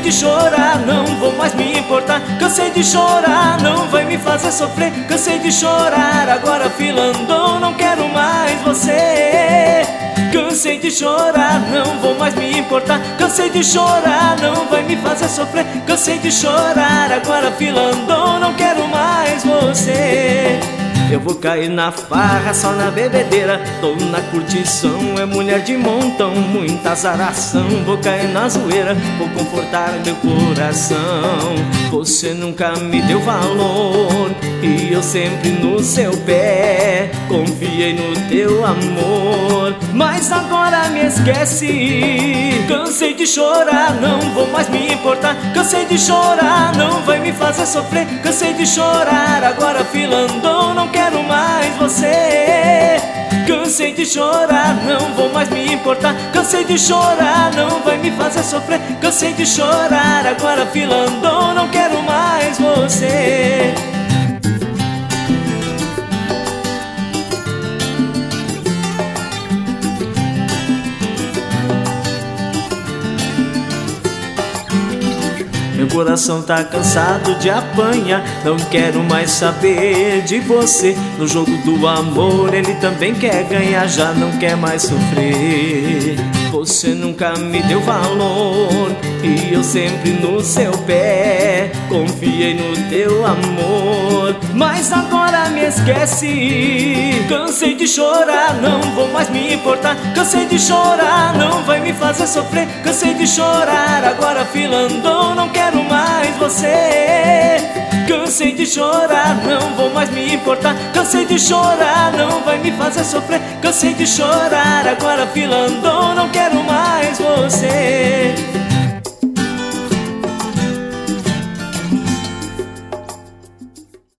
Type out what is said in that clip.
de chorar, não vou mais me importar. Cansei de chorar, não vai me fazer sofrer. Cansei de chorar, agora a fila andou, não quero mais você. Cansei de chorar, não vou mais me importar. Cansei de chorar, não vai me fazer sofrer. Cansei de chorar, agora a fila andou, não quero mais você. Eu vou cair na farra, só na bebedeira. Tô na curtição, é mulher de montão, muita azaração. Vou cair na zoeira, vou confortar meu coração. Você nunca me deu valor e eu sempre no seu pé. Confiei no teu amor, mas agora me esquece. Cansei de chorar, não vou mais me importar. Cansei de chorar, não vai me fazer sofrer. Cansei de chorar, agora a fila andou, não quero mais você. Cansei de chorar, não vou mais me importar. Cansei de chorar, não vai me fazer sofrer. Cansei de chorar, agora a fila andou, não quero mais você. Meu coração tá cansado de apanhar, não quero mais saber de você. No jogo do amor ele também quer ganhar, já não quer mais sofrer. Você nunca me deu valor e eu sempre no seu pé. Confiei no teu amor, mas agora me esquece. Cansei de chorar, não vou mais me importar. Cansei de chorar, não vai me fazer sofrer. Cansei de chorar, agora a fila andou, não quero mais você. Cansei de chorar, não vou mais me importar. Cansei de chorar, não vai me fazer sofrer. Cansei de chorar, agora a fila andou, não quero mais você.